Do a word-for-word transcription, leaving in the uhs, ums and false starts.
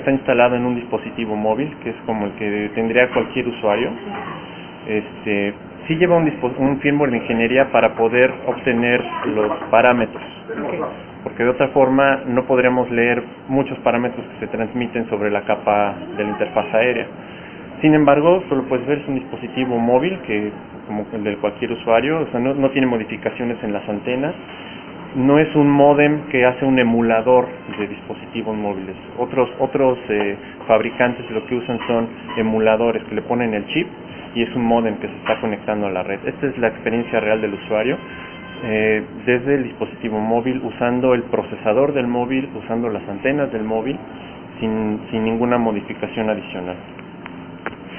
Está instalado en un dispositivo móvil, que es como el que tendría cualquier usuario. Este, sí lleva un, un firmware de ingeniería para poder obtener los parámetros, porque de otra forma no podríamos leer muchos parámetros que se transmiten sobre la capa de la interfaz aérea. Sin embargo, tú lo puedes ver, es un dispositivo móvil que, como el de cualquier usuario, o sea, no, no tiene modificaciones en las antenas. No es un módem que hace un emulador de dispositivos móviles. Otros otros eh, fabricantes lo que usan son emuladores que le ponen el chip y es un módem que se está conectando a la red. Esta es la experiencia real del usuario eh, desde el dispositivo móvil, usando el procesador del móvil, usando las antenas del móvil, sin, sin ninguna modificación adicional.